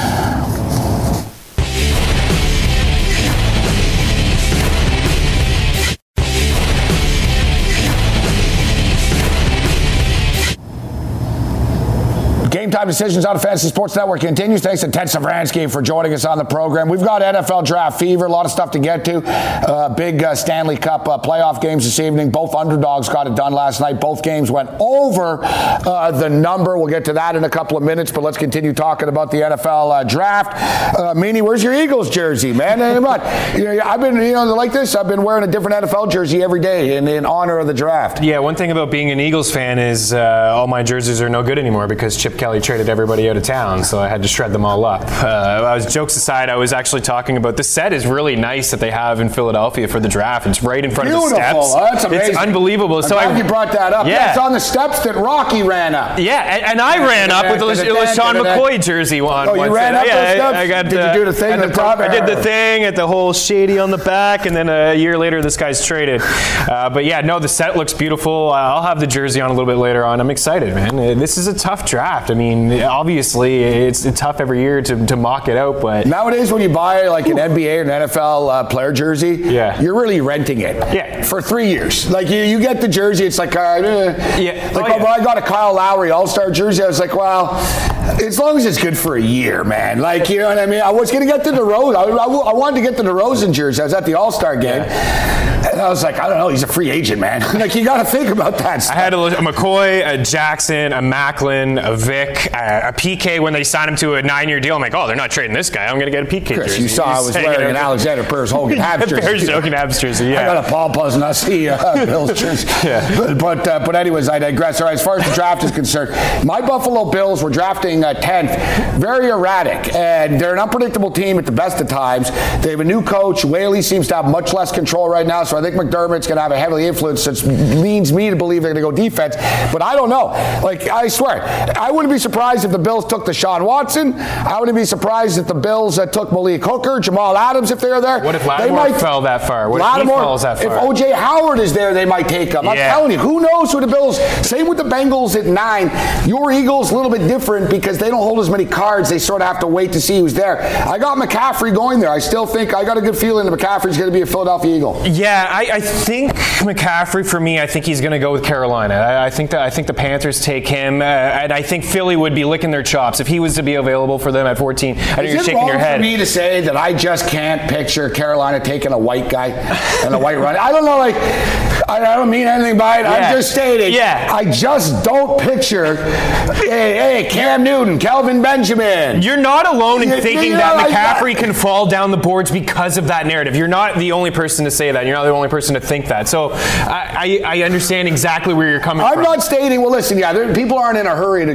Game Time Decisions on the Fantasy Sports Network continues. Thanks to Ted Savransky for joining us on the program. We've got N F L draft fever, a lot of stuff to get to. Uh, big uh, Stanley Cup uh, playoff games this evening. Both underdogs got it done last night. Both games went over uh, the number. We'll get to that in a couple of minutes, but let's continue talking about the N F L uh, draft. Uh, Meanie, where's your Eagles jersey, man? you know, I've been, you know, like this, I've been wearing a different N F L jersey every day in, in honor of the draft. Yeah, one thing about being an Eagles fan is uh, all my jerseys are no good anymore because Chip Kelly traded everybody out of town, so I had to shred them all up. Uh, I was, jokes aside, I was actually talking about the set is really nice that they have in Philadelphia for the draft. It's right in front Beautiful. of the steps. Oh, that's amazing. It's unbelievable. I'm so glad I, you brought that up. Yeah. yeah, it's on the steps that Rocky ran up. Yeah, and, and I ran up with the LeSean McCoy jersey on. Oh, you one ran set. up yeah, those steps? I, I got, did uh, you do the thing on the, the top? I did the thing at the whole shady on the back, and then a year later, this guy's traded. Uh, but yeah, no, the set looks beautiful. I'll have the jersey on a little bit later on. I'm excited, man. This is a tough draft. I mean, obviously, it's, it's tough every year to, to mock it out, but nowadays when you buy like an N B A or an N F L uh, player jersey, yeah. you're really renting it. Yeah. For three years. Like you, you get the jersey, it's like, uh, yeah. Like oh, when yeah. I got a Kyle Lowry All-Star jersey, I was like, well, as long as it's good for a year, man. Like, you know what I mean? I was going to get the DeRozan. I, I, I wanted to get the DeRozan jersey. I was at the All-Star game. Yeah. And I was like, I don't know, he's a free agent, man. Like, you got to think about that stuff. I had a, a McCoy, a Jackson, a Macklin, a Vic, a, a P K when they signed him to a nine-year deal. I'm like, oh, they're not trading this guy. I'm going to get a P K Chris, jersey. you saw I was wearing an Alexander Pears Hogan Habs jersey. Pears Hogan Habs jersey, yeah. I got a Paul Posnassi uh, Bills jersey. yeah. But but, uh, but anyways, I digress. All right, as far as the draft is concerned, my Buffalo Bills were drafting uh, tenth. Very erratic, and they're an unpredictable team at the best of times. They have a new coach. Whaley seems to have much less control right now, so I think McDermott's going to have a heavily influence, which leads me to believe they're going to go defense. But I don't know. Like, I swear, I wouldn't be surprised if the Bills took Deshaun Watson. I wouldn't be surprised if the Bills uh, took Malik Hooker, Jamal Adams, if they're there. What if Lattimore might, fell that far? What Lattimore, if he falls that far? If O J Howard is there, they might take him. I'm yeah. telling you, who knows who the Bills. Same with the Bengals at nine. Your Eagles a little bit different because they don't hold as many cards. They sort of have to wait to see who's there. I got McCaffrey going there. I still think I got a good feeling that McCaffrey's going to be a Philadelphia Eagle. Yeah, I, I think McCaffrey, for me, I think he's going to go with Carolina. I, I think that I think the Panthers take him, uh, and I think Philly would be licking their chops if he was to be available for them at fourteen. I know you're shaking your head. Is it wrong for me to say that I just can't picture Carolina taking a white guy and a white runner? I don't know, like, I don't mean anything by it. Yeah. I'm just stating. Yeah. I just don't picture, hey, hey, Cam Newton, Kelvin Benjamin. You're not alone in you, thinking you know, that McCaffrey I, can fall down the boards because of that narrative. You're not the only person to say that. You're not the only person to think that. So I, I, I understand exactly where you're coming I'm from. I'm not stating, well, listen, yeah, there, people aren't in a hurry to draft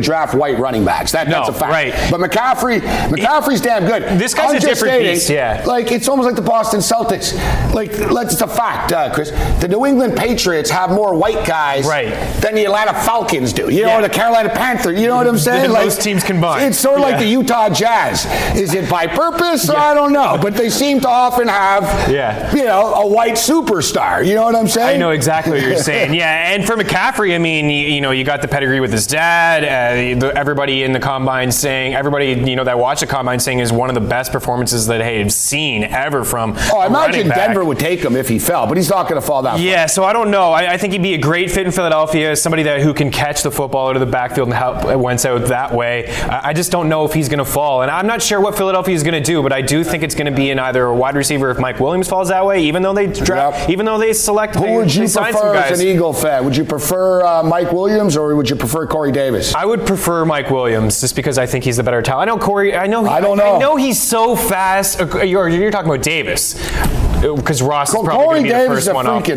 white running backs. That, no, that's a fact. Right. But McCaffrey, McCaffrey's damn good. This guy's I'm a just different stating, beast, yeah. Like, it's almost like the Boston Celtics. Like, let's, it's a fact, uh, Chris. The New England Patriots have more white guys right. than the Atlanta Falcons do. You know, yeah. or the Carolina Panthers. You know what I'm saying? Like, most teams combined. It's sort of yeah. like the Utah Jazz. Is it by purpose? Yeah. I don't know. But they seem to often have, yeah. you know, a white superstar. You know what I'm saying? I know exactly what you're saying. Yeah, and for McCaffrey, I mean, you, you know, you got the pedigree with his dad. Uh, the, everybody in the combine saying, everybody, you know, that watched the combine saying is one of the best performances that they've seen ever from. Oh, I imagine back. Denver would take him if he fell, but he's not going to fall that Yeah, far. so I don't know. I, I think he'd be a great fit in Philadelphia. Somebody that who can catch the football out of the backfield and help went out that way. I, I just don't know if he's going to fall, and I'm not sure what Philadelphia is going to do. But I do think it's going to be in either a wide receiver if Mike Williams falls that way, even though they draft, yep. even though they select. Who they, would you they sign some prefer guys. as an Eagle fan? Would you prefer uh, Mike Williams or would you prefer Corey Davis? I would prefer Mike Williams just because I think he's the better talent. I know Corey. I know. He, I don't know. I know he's so fast. Uh, you're, you're talking about Davis. Because Ross is probably going to be the Davis first is a one freaking up.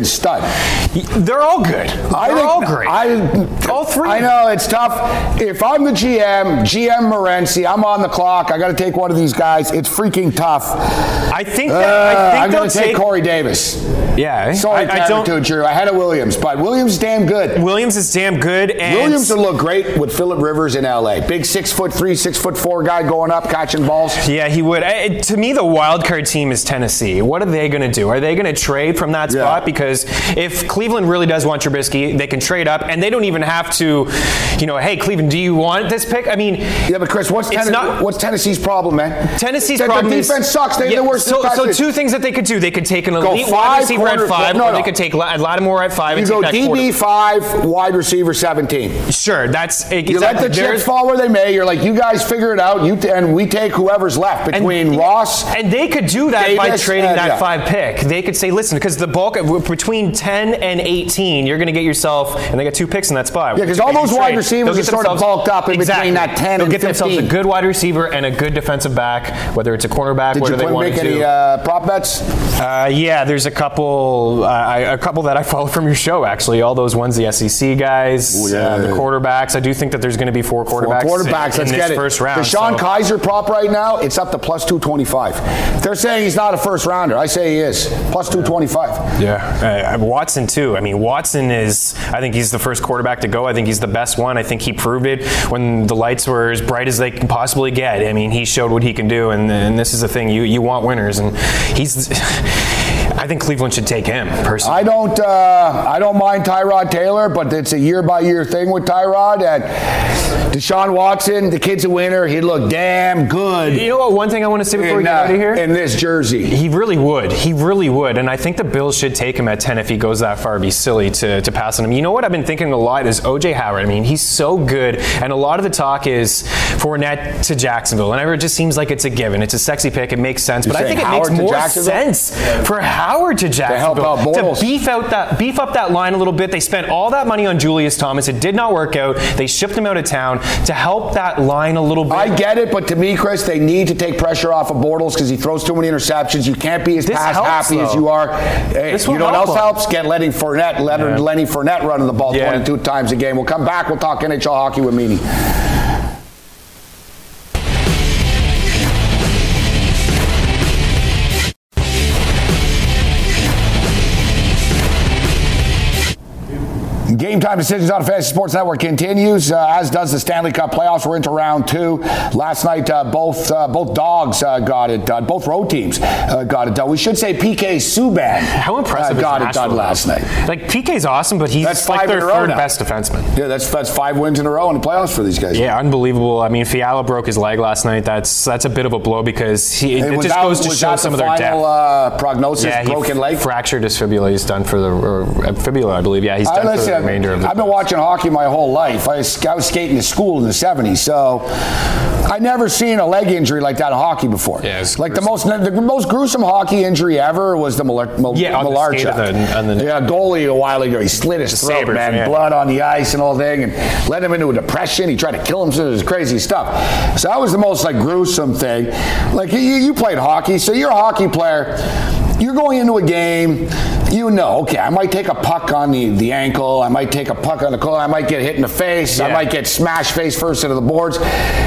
stud. They're all good. I They're think, all great. I, all three. I know, it's tough. If I'm the G M, G M Morency, I'm on the clock. I got to take one of these guys. It's freaking tough. I think that, uh, I think I'm going to take, take Corey Davis. Yeah. Sorry, I, I don't, too, Drew. Ahead of Williams, but Williams is damn good. Williams is damn good. And Williams would look great with Phillip Rivers in L A. Big six foot three, six foot four guy going up, catching balls. Yeah, he would. I, to me, the wild card team is Tennessee. What are they going to do? Are they going to trade from that spot? Yeah. Because if Cleveland really does want Trubisky, they can trade up, and they don't even have to, you know, hey, Cleveland, do you want this pick? I mean, yeah, but Chris, what's, Ten- not, what's Tennessee's problem, man? Tennessee's the, problem the is defense sucks. They're yeah, the worst. So, so two things that they could do: they could take an elite five, wide receiver at five, no, or they no. could take Lattimore at five. You and go take that D B quarter. five, wide receiver seventeen. Sure, that's exactly. You let the chips fall where they may. You're like, you guys figure it out. You t- and we take whoever's left between and, Ross. And they could do that Davis, by trading and, that yeah. five pick. They could say, listen, because the bulk of, between ten and eighteen, you're going to get yourself, and they got two picks in that spot. Yeah, because all those wide receivers are sort of bulked up in exactly. between that ten They'll and get fifteen. themselves a good wide receiver and a good defensive back, whether it's a cornerback, Did whether you they put, want make to. any uh, prop bets? Uh, yeah, there's a couple, uh, I, a couple that I follow from your show. Actually, all those ones, the S E C guys, Ooh, yeah. uh, the quarterbacks. I do think that there's going to be four quarterbacks. Four quarterbacks. in, Let's in get this it. first round. The Sean so. Kaiser prop right now, it's up to plus two twenty-five. They're saying he's not a first rounder. I say he is. Plus two twenty-five. Yeah. Uh, Watson, too. I mean, Watson is, I think he's the first quarterback to go. I think he's the best one. I think he proved it when the lights were as bright as they can possibly get. I mean, he showed what he can do, and, and this is the thing. You, you want winners, and he's... I think Cleveland should take him, personally. I don't uh, I don't mind Tyrod Taylor, but it's a year-by-year thing with Tyrod. And Deshaun Watson, the kid's a winner. He'd look damn good. You know what? One thing I want to say before in, we get uh, out of here? in this jersey. He really would. He really would. And I think the Bills should take him at ten if he goes that far. It'd be silly to, to pass on him. You know what I've been thinking a lot is O J Howard. I mean, he's so good. And a lot of the talk is Fournette to Jacksonville. And it just seems like it's a given. It's a sexy pick. It makes sense. You're but I think it Howard makes more Jacksonville? sense for Howard to Jacksonville. To help out Bortles. To beef out that beef up that line a little bit. They spent all that money on Julius Thomas. It did not work out. They shipped him out of town to help that line a little bit. I get it, but to me, Chris, they need to take pressure off of Bortles because he throws too many interceptions. You can't be as This pass helps, happy though. as you are. Hey, This you will know what help else him. helps? Get Lenny Fournette, Leonard, Yeah. Lenny Fournette running the ball Yeah. twenty-two times a game. We'll come back. We'll talk N H L hockey with Meany. Game time decisions on Fantasy Sports Network continues, uh, as does the Stanley Cup playoffs. We're into round two. Last night, uh, both uh, both dogs uh, got it done. Both road teams uh, got it done. We should say P K Subban How impressive uh, got is it done Nashville, last though? night. Like, P K's awesome, but he's That's like five their in a row third now. best defenseman. Yeah, that's that's five wins in a row in the playoffs for these guys. Yeah, unbelievable. I mean, Fiala broke his leg last night. That's that's a bit of a blow because he it, Hey, it was just that, goes to was show that some the of their final depth. uh, prognosis? Yeah, he broken f- leg. fractured his fibula. He's done for the or, uh, fibula, I believe. Yeah, he's I, done for listen, the remainder of the I've been playoffs. watching hockey my whole life. I was, I was skating to school in the seventies, so I never seen a leg injury like that in hockey before. Yeah, it's like gruesome. the most the most gruesome hockey injury ever was the Mal- Mal- Yeah, on the skate Malarchuk. of the- on the- yeah, goalie a while ago. He slit his The throat, Sabres, man, yeah. blood on the ice and all thing, and led him into a depression. He tried to kill himself. It was crazy stuff. So that was the most like gruesome thing. Like you, you played hockey, so you're a hockey player. you're going into a game, you know, okay, I might take a puck on the, the ankle, I might take a puck on the collar, I might get hit in the face, yeah. I might get smashed face first into the boards.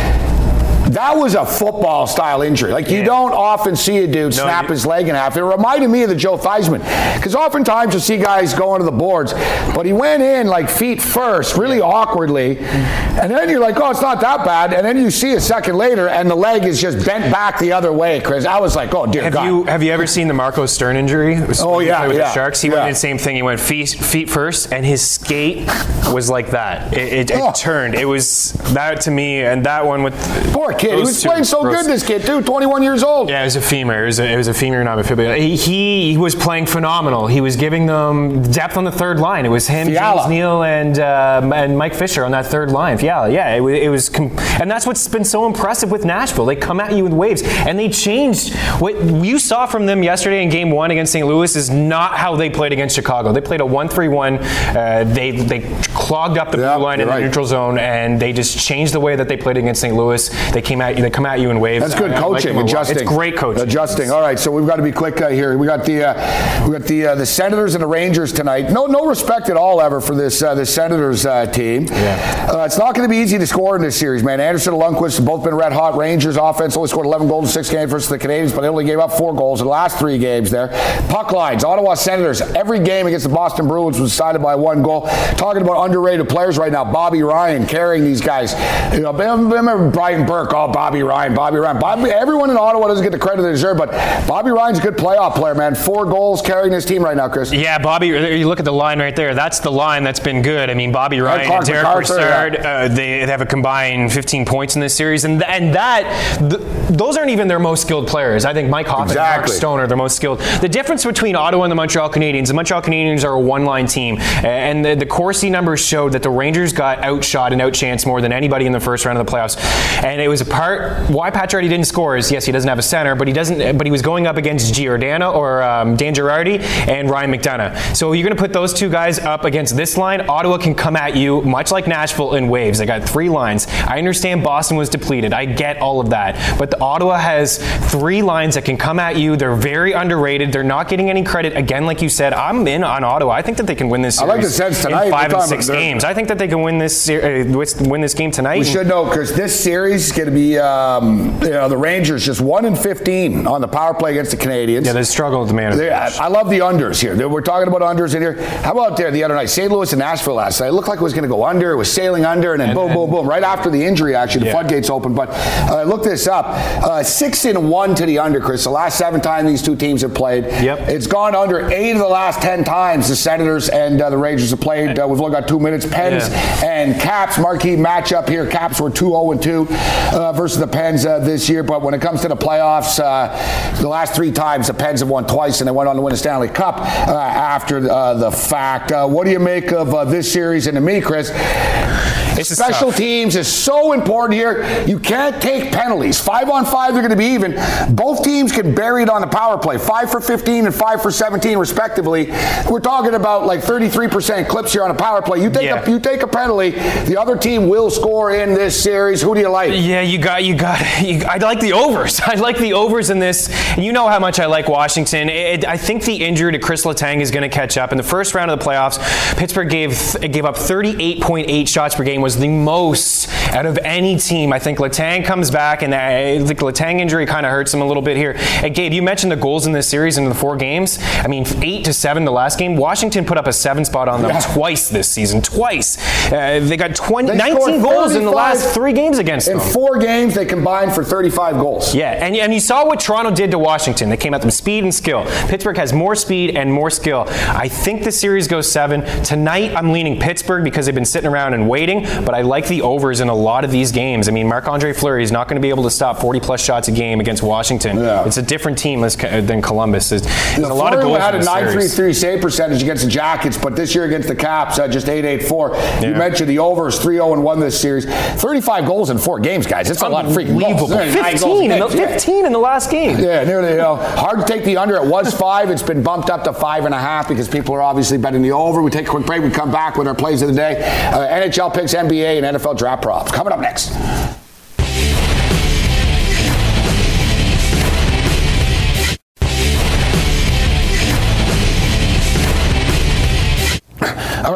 That was a football-style injury. Like, you yeah. don't often see a dude no, snap you, his leg in half. It reminded me of the Joe Theismann. Because oftentimes you'll see guys going to the boards, but he went in, like, feet first, really yeah. awkwardly, and then you're like, oh, it's not that bad, and then you see a second later, and the leg is just bent back the other way, Chris. I was like, oh, dear have God. You, have you ever seen the Marco Stern injury? Oh, yeah, with yeah. the Sharks? He yeah. went in the same thing. He went feet, feet first, and his skate was like that. It, it, oh. it turned. It was that to me, and that one with... Poor kid. He was playing so good, this kid, too. twenty-one years old. Yeah, it was a femur. It was a, it was a femur, not a fibula. He, he was playing phenomenal. He was giving them depth on the third line. It was him, Fiala. James Neal, and uh, and Mike Fisher on that third line. Fiala, yeah. It, it was, com- and that's what's been so impressive with Nashville. They come at you with waves, and they changed. What you saw from them yesterday in Game One against Saint Louis is not how they played against Chicago. They played a one three one. Uh, they they clogged up the yep, blue line in right. the neutral zone, and they just changed the way that they played against Saint Louis. They came at you. They come at you in waves. That's good coaching, like adjusting. It's great coaching. Adjusting. All right, so we've got to be quick uh, here. We got the uh, we got the uh, the Senators and the Rangers tonight. No no respect at all ever for this uh, this Senators uh, team. Yeah. Uh, it's not going to be easy to score in this series, man. Anderson and Lundqvist have both been red hot. Rangers offense only scored eleven goals in six games versus the Canadiens, but they only gave up four goals in the last three games there. Puck lines. Ottawa Senators. Every game against the Boston Bruins was decided by one goal. Talking about underrated players right now. Bobby Ryan carrying these guys. You know, remember Brian Burke. Oh, Bobby Ryan. Bobby Ryan. Bobby. Everyone in Ottawa doesn't get the credit they deserve, but Bobby Ryan's a good playoff player, man. Four goals carrying his team right now, Chris. Yeah, Bobby, you look at the line right there. That's the line that's been good. I mean, Bobby Ryan and, and Derek Brassard, yeah. uh, they have a combined fifteen points in this series, and and that th- those aren't even their most skilled players. I think Mike Hoffman exactly. and Mark Stone are their most skilled. The difference between Ottawa and the Montreal Canadiens, the Montreal Canadiens are a one-line team, and the, the Corsi numbers showed that the Rangers got outshot and outchanced more than anybody in the first round of the playoffs, and it was a part why Pacioretty didn't score is yes, he doesn't have a center, but he doesn't. But he was going up against Giordano or um, Dan Girardi and Ryan McDonough. So you're going to put those two guys up against this line. Ottawa can come at you much like Nashville in waves. They got three lines. I understand Boston was depleted. I get all of that, but the Ottawa has three lines that can come at you. They're very underrated. They're not getting any credit. Again, like you said, I'm in on Ottawa. I think that they can win this series. I like the sense tonight. In five and six games. I think that they can win this uh, win this game tonight. We should know because this series is going to be um, you know the Rangers just one and fifteen on the power play against the Canadiens. Yeah, they struggle with the man. They, I, I love the unders here. We're talking about unders in here. How about there the other night? Saint Louis and Nashville last night. It looked like it was going to go under. It was sailing under, and then and, boom, and, boom, boom. Right after the injury, actually, the yeah. floodgates opened. But uh, look this up. Uh, six and one to the under, Chris. The last seven times these two teams have played. Yep. It's gone under eight of the last ten times the Senators and uh, the Rangers have played. Uh, we've only got two minutes. Pens yeah. and Caps, marquee matchup here. Caps were two oh and two uh, versus the Pens uh, this year. But when it comes to the playoffs, uh, the last three times the Pens have won twice and they went on to win the Stanley Cup uh, after uh, the fact. Uh, what do you make of uh, this series? And to me, Chris, it's special teams is so important here. You can't take penalties. Five on five, they're going to be even. Both teams can bury it on the power play. Five for fifteen and five for seventeen, respectively. We're talking about like thirty-three percent clips here on a power play. You take yeah. a you take a penalty, the other team will score in this series. Who do you like? Yeah, you got you got. You, I like the overs. I like the overs in this. You know how much I like Washington. It, I think the injury to Chris Letang is going to catch up. In the first round of the playoffs, Pittsburgh gave gave up thirty-eight point eight shots per game. Was the most out of any team. I think Letang comes back, and I think the Letang injury kind of hurts him a little bit here. And Gabe, you mentioned the goals in this series in the four games. I mean, eight to seven the last game. Washington put up a seven spot on them yeah. twice this season. Twice. Uh, they got twenty, they nineteen goals in the last three games against in them. In four games, they combined for thirty-five goals. Yeah, and, and you saw what Toronto did to Washington. They came at them speed and skill. Pittsburgh has more speed and more skill. I think the series goes seven. Tonight, I'm leaning Pittsburgh because they've been sitting around and waiting, but I like the overs in a lot of these games. I mean, Marc-Andre Fleury is not going to be able to stop forty-plus shots a game against Washington. Yeah. It's a different team than Columbus. There's, there's a lot of goals had in a the nine three three save percentage against the Jackets, but this year against the Caps, uh, just eight eight four. Yeah. You mentioned the overs, three oh and one this series. thirty-five goals in four games, guys. It's a lot of freaking goals. fifteen, in the, fifteen in the last game. Yeah, nearly. You know, hard to take the under. It was five. It's been bumped up to five and a half because people are obviously betting the over. We take a quick break. We come back with our plays of the day. Uh, N H L picks, N B A, and N F L draft props. Coming up next.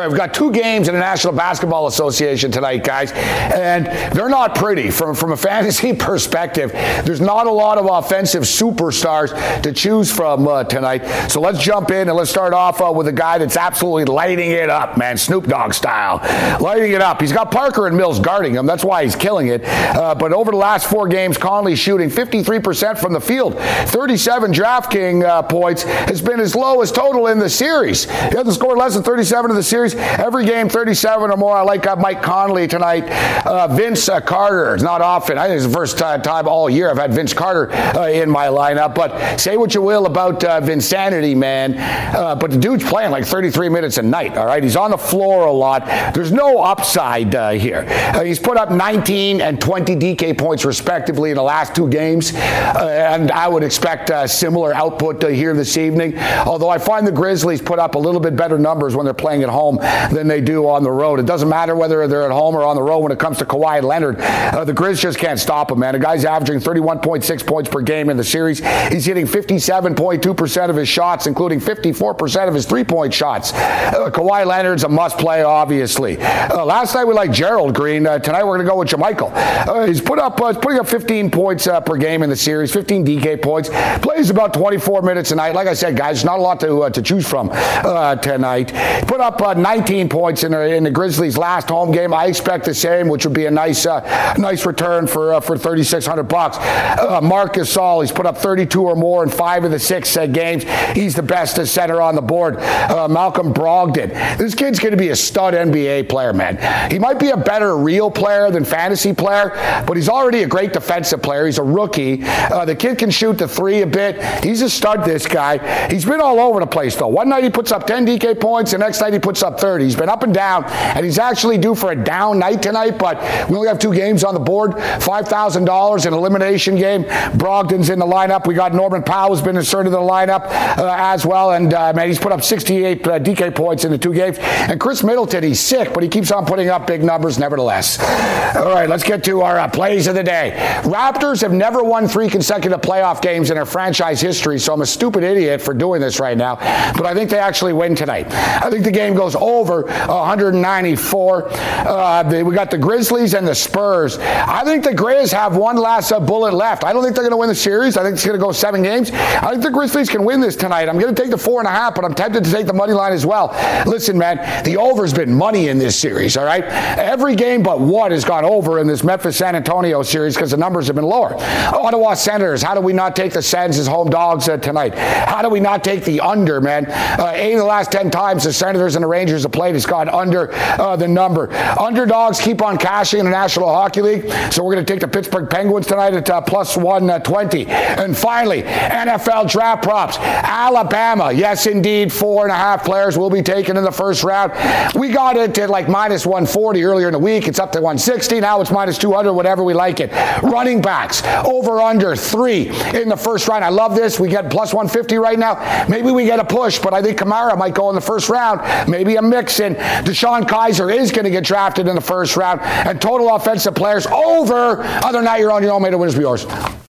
way, we've got two games in the National Basketball Association tonight, guys, and they're not pretty. From, from a fantasy perspective, there's not a lot of offensive superstars to choose from uh, tonight. So let's jump in and let's start off uh, with a guy that's absolutely lighting it up, man, Snoop Dogg style. Lighting it up. He's got Parker and Mills guarding him. That's why he's killing it. Uh, but over the last four games, Conley's shooting fifty-three percent from the field. thirty-seven DraftKings uh, points has been his lowest total in the series. He hasn't scored less than thirty-seven in the series. Every game, thirty-seven or more. I like uh, Mike Conley tonight. Uh, Vince uh, Carter. It's not often. I think it's the first uh, time all year I've had Vince Carter uh, in my lineup. But say what you will about uh, Vinsanity, man. Uh, but the dude's playing like thirty-three minutes a night, all right? He's on the floor a lot. There's no upside uh, here. Uh, he's put up nineteen and twenty D K points respectively in the last two games. Uh, and I would expect uh, similar output uh, here this evening. Although I find the Grizzlies put up a little bit better numbers when they're playing at home than they do on the road. It doesn't matter whether they're at home or on the road when it comes to Kawhi Leonard. Uh, the Grizz just can't stop him, man. The guy's averaging thirty-one point six points per game in the series. He's hitting fifty-seven point two percent of his shots, including fifty-four percent of his three-point shots. Uh, Kawhi Leonard's a must-play, obviously. Uh, last night we liked Gerald Green. Uh, tonight we're going to go with Jermichael. Uh, he's put up, uh, putting up fifteen points uh, per game in the series, fifteen D K points. Plays about twenty-four minutes a night. Like I said, guys, not a lot to uh, to choose from uh, tonight. Put up uh, nineteen points in the, in the Grizzlies' last home game. I expect the same, which would be a nice uh, nice return for uh, for thirty-six hundred bucks. Uh, Marc Gasol, he's put up thirty-two or more in five of the six uh, games. He's the best uh, center on the board. Uh, Malcolm Brogdon. This kid's going to be a stud N B A player, man. He might be a better real player than fantasy player, but he's already a great defensive player. He's a rookie. Uh, the kid can shoot the three a bit. He's a stud, this guy. He's been all over the place, though. One night he puts up ten D K points, the next night he puts up thirty. He's been up and down, and he's actually due for a down night tonight, but we only have two games on the board. five thousand dollars in elimination game. Brogdon's in the lineup. We got Norman Powell's been inserted in the lineup uh, as well, and uh, man, he's put up sixty-eight uh, D K points in the two games. And Chris Middleton, he's sick, but he keeps on putting up big numbers nevertheless. All right, let's get to our uh, plays of the day. Raptors have never won three consecutive playoff games in their franchise history, so I'm a stupid idiot for doing this right now, but I think they actually win tonight. I think the game goes over one ninety-four. Uh, they, we got the Grizzlies and the Spurs. I think the Grizz have one last uh, bullet left. I don't think they're going to win the series. I think it's going to go seven games. I think the Grizzlies can win this tonight. I'm going to take the four and a half, but I'm tempted to take the money line as well. Listen, man, the over's been money in this series, all right? Every game but one has gone over in this Memphis-San Antonio series because the numbers have been lower. Ottawa Senators, how do we not take the Sens as home dogs uh, tonight? How do we not take the under, man? Uh, eight of the last ten times the Senators and the Rangers have played, it's gone under uh, the number. Underdogs keep on cashing in the National Hockey League, so we're going to take the Pittsburgh Penguins tonight at uh, plus one twenty. And finally, N F L draft props. Alabama, yes, indeed, four and a half players will be taken in the first round. We got it at like minus one forty earlier in the week. It's up to one sixty. Now it's minus two hundred, whatever we like it. Running backs, over under three in the first round. I love this. We get plus one fifty right now. Maybe we get a push, but I think Kamara might go in the first round. Maybe a mix in. Deshaun Kaiser is going to get drafted in the first round. And total offensive players over. Other than that, you're on your own. May the winners be yours.